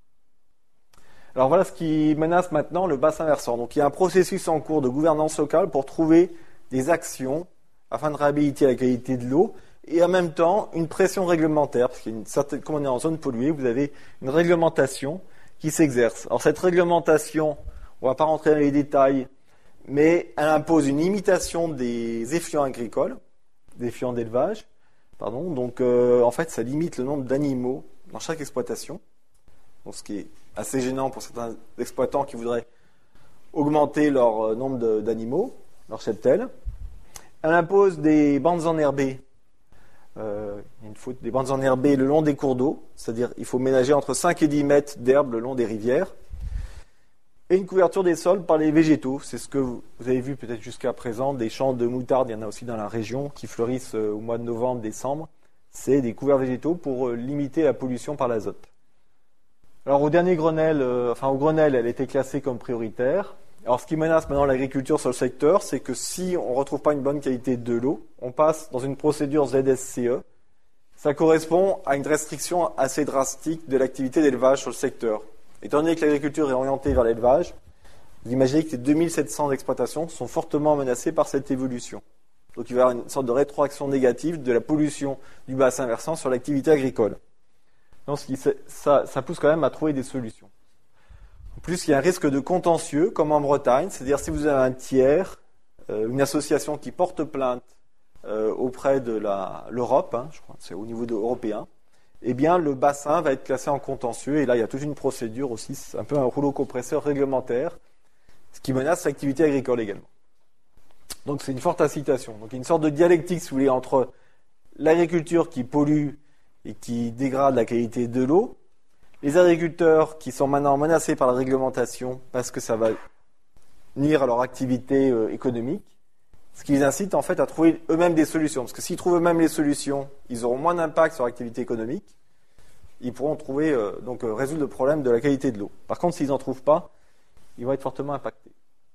Alors voilà ce qui menace maintenant le bassin versant. Donc il y a un processus en cours de gouvernance locale pour trouver des actions afin de réhabiliter la qualité de l'eau et en même temps une pression réglementaire, parce qu'il y a une certaine, comme on est en zone polluée, vous avez une réglementation qui s'exerce. Alors cette réglementation, on ne va pas rentrer dans les détails, mais elle impose une limitation des effluents agricoles, des effluents d'élevage, pardon. Donc euh, en fait ça limite le nombre d'animaux dans chaque exploitation. Donc, ce qui est assez gênant pour certains exploitants qui voudraient augmenter leur nombre de, d'animaux, leur cheptel. Elle impose des bandes enherbées. Euh, il faut des bandes enherbées le long des cours d'eau, c'est-à-dire il faut ménager entre cinq et dix mètres d'herbe le long des rivières. Et une couverture des sols par les végétaux. C'est ce que vous avez vu peut-être jusqu'à présent, des champs de moutarde, il y en a aussi dans la région, qui fleurissent au mois de novembre, décembre. C'est des couverts végétaux pour limiter la pollution par l'azote. Alors au dernier Grenelle, euh, enfin au Grenelle, elle était classée comme prioritaire. Alors ce qui menace maintenant l'agriculture sur le secteur, c'est que si on ne retrouve pas une bonne qualité de l'eau, on passe dans une procédure Z S C E. Ça correspond à une restriction assez drastique de l'activité d'élevage sur le secteur. Étant donné que l'agriculture est orientée vers l'élevage, vous imaginez que les deux mille sept cents exploitations sont fortement menacées par cette évolution. Donc il va y avoir une sorte de rétroaction négative de la pollution du bassin versant sur l'activité agricole. Donc ça, ça pousse quand même à trouver des solutions. En plus, il y a un risque de contentieux, comme en Bretagne, c'est-à-dire si vous avez un tiers, euh, une association qui porte plainte euh, auprès de la, l'Europe, hein, je crois, c'est au niveau de, européen, eh bien le bassin va être classé en contentieux, et là il y a toute une procédure aussi, c'est un peu un rouleau compresseur réglementaire, ce qui menace l'activité agricole également. Donc c'est une forte incitation. Donc il y a une sorte de dialectique, si vous voulez, entre l'agriculture qui pollue et qui dégrade la qualité de l'eau, les agriculteurs qui sont maintenant menacés par la réglementation parce que ça va nuire à leur activité euh, économique, ce qui les incite en fait à trouver eux-mêmes des solutions. Parce que s'ils trouvent eux-mêmes les solutions, ils auront moins d'impact sur l'activité économique, ils pourront trouver, euh, donc euh, résoudre le problème de la qualité de l'eau. Par contre, s'ils n'en trouvent pas, ils vont être fortement impactés.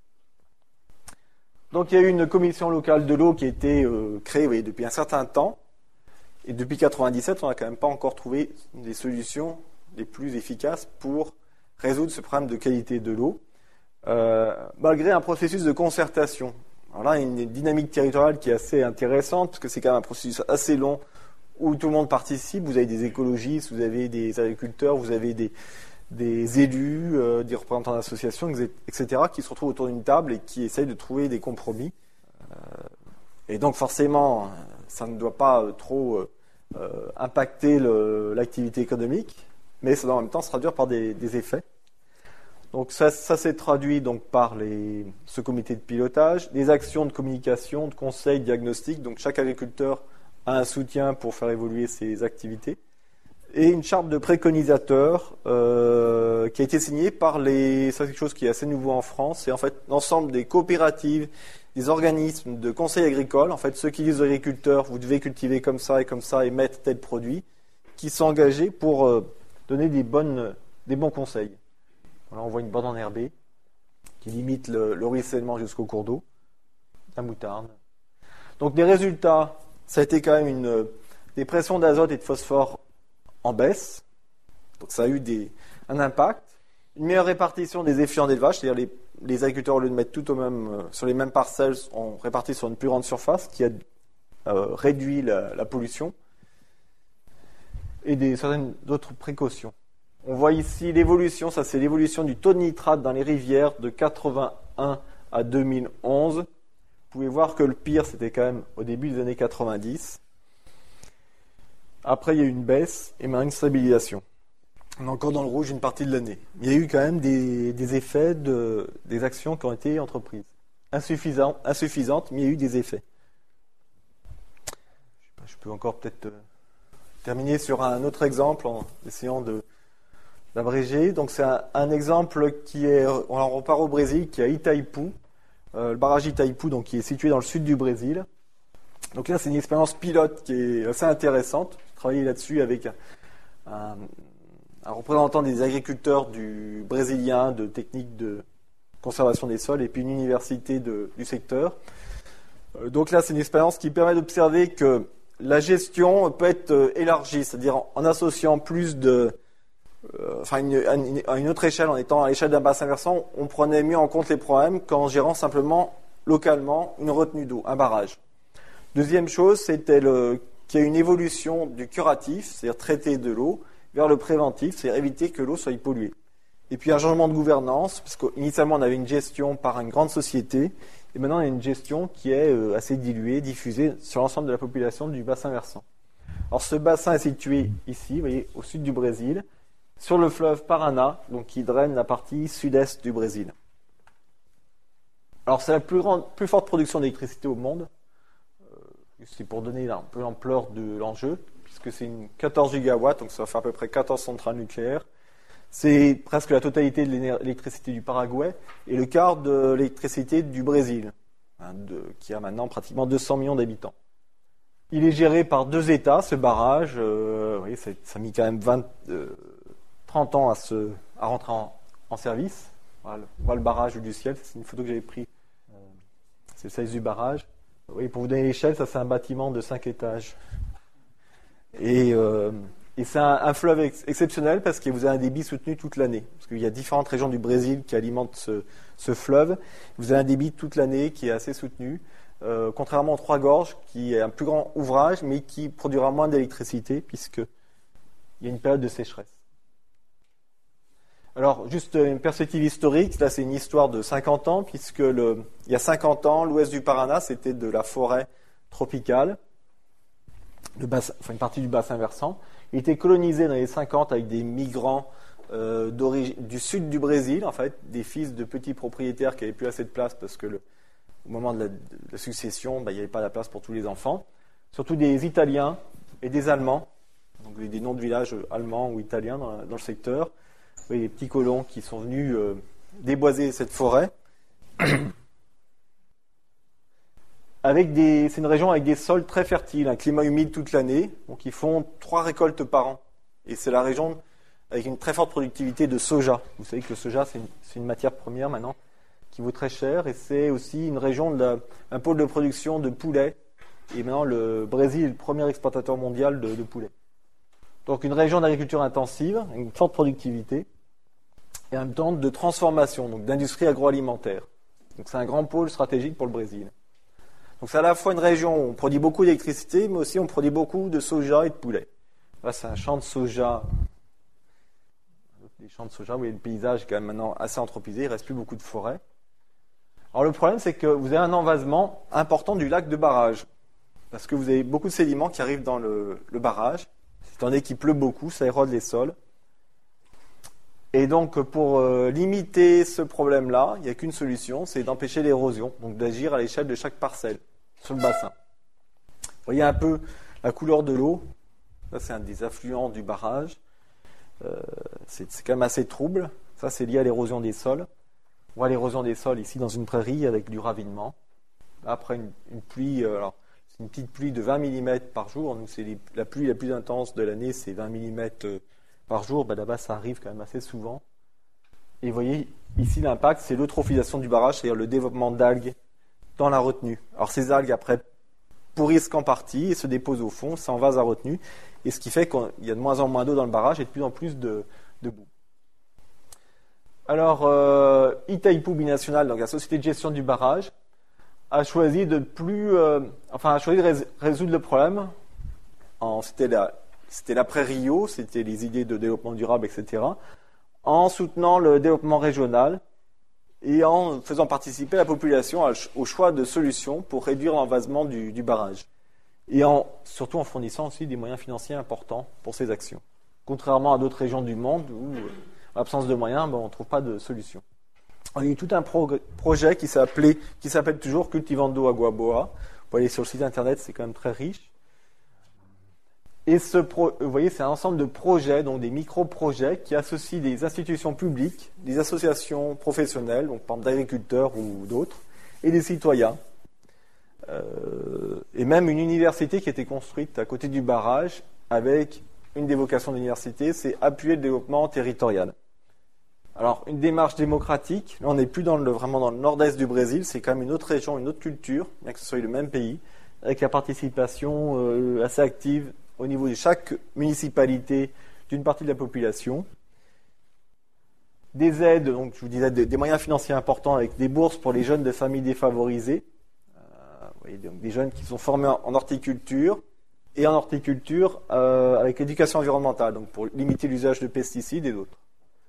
Donc il y a eu une commission locale de l'eau qui a été euh, créée oui, depuis un certain temps. Et depuis mille neuf cent quatre-vingt-dix-sept, on n'a quand même pas encore trouvé des solutions les plus efficaces pour résoudre ce problème de qualité de l'eau, euh, malgré un processus de concertation. Alors là, il y a une dynamique territoriale qui est assez intéressante, parce que c'est quand même un processus assez long, où tout le monde participe. Vous avez des écologistes, vous avez des agriculteurs, vous avez des, des élus, euh, des représentants d'associations, et cetera, qui se retrouvent autour d'une table et qui essayent de trouver des compromis. Euh, et donc forcément, ça ne doit pas euh, trop euh, euh, impacter le, l'activité économique, mais ça doit en même temps se traduire par des, des effets. Donc ça, ça s'est traduit donc par les, ce comité de pilotage, des actions de communication, de conseil, de diagnostic. Donc chaque agriculteur a un soutien pour faire évoluer ses activités. Et une charte de préconisateurs euh, qui a été signée par les... C'est quelque chose qui est assez nouveau en France. C'est en fait l'ensemble des coopératives, des organismes de conseil agricole. En fait, ceux qui disent aux agriculteurs, vous devez cultiver comme ça et comme ça et mettre tel produit, qui sont engagés pour euh, donner des, bonnes, des bons conseils. Là, on voit une bande enherbée qui limite le, le ruissellement jusqu'au cours d'eau, la moutarde. Donc des résultats, ça a été quand même une, des pressions d'azote et de phosphore en baisse. Donc ça a eu des, un impact. Une meilleure répartition des effluents d'élevage, c'est-à-dire les, les agriculteurs, au lieu de mettre tout au même, sur les mêmes parcelles, ont réparti sur une plus grande surface, qui a euh, réduit la, la pollution. Et des, certaines d'autres précautions. On voit ici l'évolution, ça c'est l'évolution du taux de nitrate dans les rivières de quatre-vingt-un à deux mille onze. Vous pouvez voir que le pire c'était quand même au début des années quatre-vingt-dix. Après il y a eu une baisse et maintenant une stabilisation. On est encore dans le rouge une partie de l'année. Il y a eu quand même des, des effets, de, des actions qui ont été entreprises. Insuffisant, insuffisantes, mais il y a eu des effets. Je sais pas, je peux encore peut-être euh, terminer sur un autre exemple en essayant de d'abréger. Donc c'est un, un exemple qui est, on repart au Brésil, qui est à Itaipu, euh, le barrage Itaipu, donc qui est situé dans le sud du Brésil. Donc là c'est une expérience pilote qui est assez intéressante. J'ai travaillé là-dessus avec un, un, un représentant des agriculteurs du brésilien de techniques de conservation des sols et puis une université de, du secteur. Euh, donc là, c'est une expérience qui permet d'observer que la gestion peut être euh, élargie, c'est-à-dire en, en associant plus de... Euh, enfin, une, une, à une autre échelle, en étant à l'échelle d'un bassin versant, on prenait mieux en compte les problèmes qu'en gérant simplement localement une retenue d'eau, un barrage. Deuxième chose, c'était le, qu'il y a une évolution du curatif, c'est-à-dire traiter de l'eau, vers le préventif, c'est-à-dire éviter que l'eau soit polluée. Et puis un changement de gouvernance, parce qu'initialement on avait une gestion par une grande société, et maintenant il y a une gestion qui est euh, assez diluée, diffusée sur l'ensemble de la population du bassin versant. Alors ce bassin est situé ici, vous voyez, au sud du Brésil, sur le fleuve Paraná, donc qui draine la partie sud-est du Brésil. Alors c'est la plus, grande, plus forte production d'électricité au monde. Euh, c'est pour donner un peu l'ampleur de l'enjeu, puisque c'est une quatorze gigawatts, donc ça fait à peu près quatorze centrales nucléaires. C'est presque la totalité de l'électricité du Paraguay et le quart de l'électricité du Brésil, hein, de, qui a maintenant pratiquement deux cents millions d'habitants. Il est géré par deux États, ce barrage. Euh, vous voyez, ça, ça a mis quand même vingt, euh, trente ans à, se, à rentrer en, en service. Voilà, on voit le barrage du ciel, c'est une photo que j'avais prise. Euh, c'est le size du barrage. Oui, pour vous donner l'échelle, ça c'est un bâtiment de cinq étages. Et, euh, et c'est un, un fleuve ex- exceptionnel parce que vous avez un débit soutenu toute l'année. Parce qu'il y a différentes régions du Brésil qui alimentent ce, ce fleuve. Vous avez un débit toute l'année qui est assez soutenu. Euh, contrairement aux Trois Gorges, qui est un plus grand ouvrage, mais qui produira moins d'électricité puisqu'il y a une période de sécheresse. Alors, juste une perspective historique, là c'est une histoire de cinquante ans, puisque le, il y a cinquante ans, l'ouest du Paraná, c'était de la forêt tropicale, le bassin, enfin une partie du bassin versant. Il était colonisé dans les cinquante avec des migrants euh, du sud du Brésil, en fait, des fils de petits propriétaires qui n'avaient plus assez de place parce que le, au moment de la, de la succession, bah, il n'y avait pas la place pour tous les enfants. Surtout des Italiens et des Allemands, donc des noms de villages allemands ou italiens dans, dans le secteur. Oui, les petits colons qui sont venus euh, déboiser cette forêt. Avec des, c'est une région avec des sols très fertiles, un climat humide toute l'année. Donc ils font trois récoltes par an. Et c'est la région avec une très forte productivité de soja. Vous savez que le soja, c'est une, c'est une matière première maintenant qui vaut très cher. Et c'est aussi une région, de la, un pôle de production de poulet. Et maintenant, le Brésil est le premier exportateur mondial de, de poulet. Donc une région d'agriculture intensive, une forte productivité, et en même temps de transformation, donc d'industrie agroalimentaire. Donc c'est un grand pôle stratégique pour le Brésil. Donc c'est à la fois une région où on produit beaucoup d'électricité, mais aussi on produit beaucoup de soja et de poulet. Là c'est un champ de soja. Les champs de soja, vous voyez le paysage est quand même maintenant assez anthropisé, il ne reste plus beaucoup de forêt. Alors le problème c'est que vous avez un envasement important du lac de barrage, parce que vous avez beaucoup de sédiments qui arrivent dans le, le barrage. Étant donné qu'il pleut beaucoup, ça érode les sols. Et donc, pour euh, limiter ce problème-là, il n'y a qu'une solution, c'est d'empêcher l'érosion, donc d'agir à l'échelle de chaque parcelle sur le bassin. Vous voyez un peu la couleur de l'eau. Ça, c'est un des affluents du barrage. Euh, c'est, c'est quand même assez trouble. Ça, c'est lié à l'érosion des sols. On voit l'érosion des sols ici dans une prairie avec du ravinement. Après une, une pluie... Euh, alors, c'est une petite pluie de vingt millimètres par jour. Nous, c'est les, la pluie la plus intense de l'année, c'est vingt millimètres par jour. Ben, là-bas, ça arrive quand même assez souvent. Et vous voyez, ici, l'impact, c'est l'eutrophisation du barrage, c'est-à-dire le développement d'algues dans la retenue. Alors, ces algues, après, pourrissent qu'en partie et se déposent au fond, ça envase la retenue. Et ce qui fait qu'il y a de moins en moins d'eau dans le barrage et de plus en plus de, de boue. Alors, euh, Itaipu Binacional, donc la société de gestion du barrage, a choisi de plus, euh, enfin a choisi de rés- résoudre le problème. En, c'était, la, c'était l'après Rio, c'était les idées de développement durable, et cetera. En soutenant le développement régional et en faisant participer la population au choix de solutions pour réduire l'envasement du, du barrage. Et en, surtout en fournissant aussi des moyens financiers importants pour ces actions. Contrairement à d'autres régions du monde où, en l'absence de moyens, ben, on ne trouve pas de solution. Il y a eu tout un pro- projet qui s'appelait, qui s'appelle toujours Cultivando Agua Boa. Vous pouvez aller sur le site internet, c'est quand même très riche. Et ce pro, vous voyez, c'est un ensemble de projets, donc des micro-projets qui associent des institutions publiques, des associations professionnelles, donc par exemple d'agriculteurs ou d'autres, et des citoyens. Euh, et même une université qui a été construite à côté du barrage avec une des vocations de l'université, c'est appuyer le développement territorial. Alors, une démarche démocratique, là on n'est plus dans le, vraiment dans le nord-est du Brésil, c'est quand même une autre région, une autre culture, bien que ce soit le même pays, avec la participation euh, assez active au niveau de chaque municipalité d'une partie de la population. Des aides, donc je vous disais, des, des moyens financiers importants avec des bourses pour les jeunes de familles défavorisées. Euh, vous voyez, donc des jeunes qui sont formés en, en horticulture et en horticulture euh, avec l'éducation environnementale, donc pour limiter l'usage de pesticides et d'autres.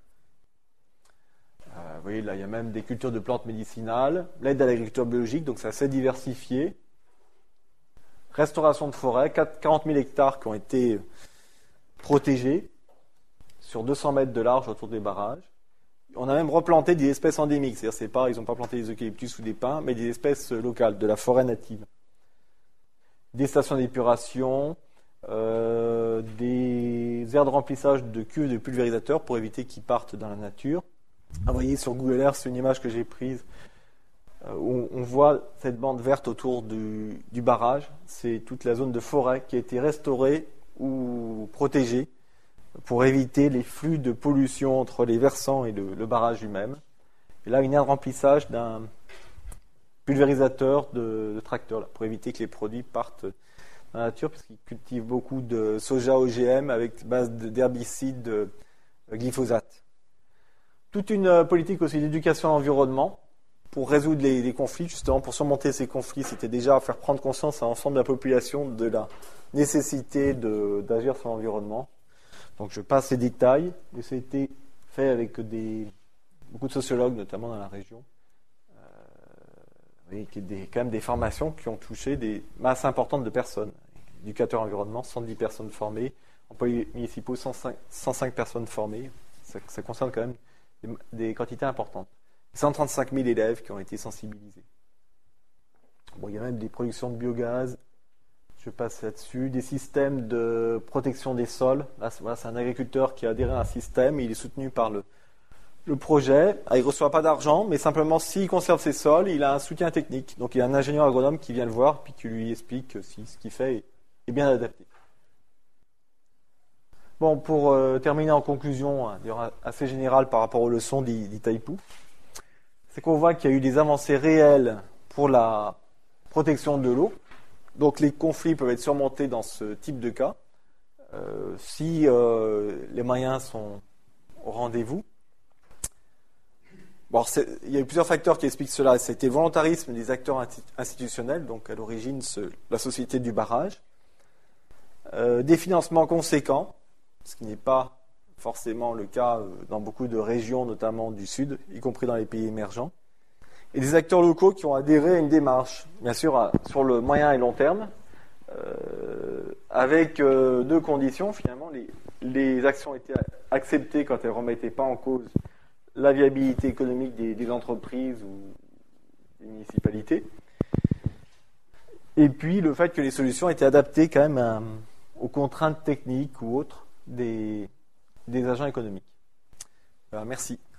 Euh, vous voyez, là, il y a même des cultures de plantes médicinales, l'aide à l'agriculture biologique, donc c'est assez diversifié. Restauration de forêt, quarante mille hectares qui ont été protégés sur deux cents mètres de large autour des barrages. On a même replanté des espèces endémiques, c'est-à-dire c'est pas, ils n'ont pas planté des eucalyptus ou des pins, mais des espèces locales, de la forêt native. Des stations d'épuration, euh, des aires de remplissage de cuves de pulvérisateurs pour éviter qu'ils partent dans la nature. Ah, vous voyez sur Google Earth, c'est une image que j'ai prise euh, où on voit cette bande verte autour du, du barrage. C'est toute la zone de forêt qui a été restaurée ou protégée pour éviter les flux de pollution entre les versants et le, le barrage lui-même. Et là, une aire de remplissage d'un pulvérisateur de, de tracteur là, pour éviter que les produits partent dans la nature, puisqu'ils cultivent beaucoup de soja O G M avec base d'herbicide de glyphosate. Toute une politique aussi d'éducation à l'environnement pour résoudre les, les conflits, justement pour surmonter ces conflits, c'était déjà faire prendre conscience à l'ensemble de la population de la nécessité de, d'agir sur l'environnement. Donc je passe les détails, mais ça a été fait avec des, beaucoup de sociologues, notamment dans la région. Euh, oui, des, quand même des formations qui ont touché des masses importantes de personnes. Éducateurs environnement, cent dix personnes formées, employés municipaux, cent cinq, cent cinq personnes formées. Ça, ça concerne quand même des, des quantités importantes. cent trente-cinq mille élèves qui ont été sensibilisés. Bon, il y a même des productions de biogaz. Je passe là-dessus. Des systèmes de protection des sols. Là, c'est, voilà, c'est un agriculteur qui a adhéré à un système et il est soutenu par le, le projet. Ah, il ne reçoit pas d'argent, mais simplement s'il conserve ses sols, il a un soutien technique. Donc il y a un ingénieur agronome qui vient le voir puis qui lui explique si ce qu'il fait est, est bien adapté. Bon, pour euh, terminer en conclusion, hein, assez générale par rapport aux leçons d'Itaipu, c'est qu'on voit qu'il y a eu des avancées réelles pour la protection de l'eau. Donc les conflits peuvent être surmontés dans ce type de cas euh, si euh, les moyens sont au rendez-vous. Bon, il y a eu plusieurs facteurs qui expliquent cela. C'était le volontarisme des acteurs institutionnels, donc à l'origine ce, la société du barrage, euh, des financements conséquents, ce qui n'est pas forcément le cas dans beaucoup de régions, notamment du Sud, y compris dans les pays émergents. Et des acteurs locaux qui ont adhéré à une démarche, bien sûr, à, sur le moyen et long terme, euh, avec euh, deux conditions. Finalement, les, les actions étaient acceptées quand elles ne remettaient pas en cause la viabilité économique des, des entreprises ou des municipalités. Et puis, le fait que les solutions étaient adaptées quand même à, aux contraintes techniques ou autres des, des agents économiques. Alors, merci.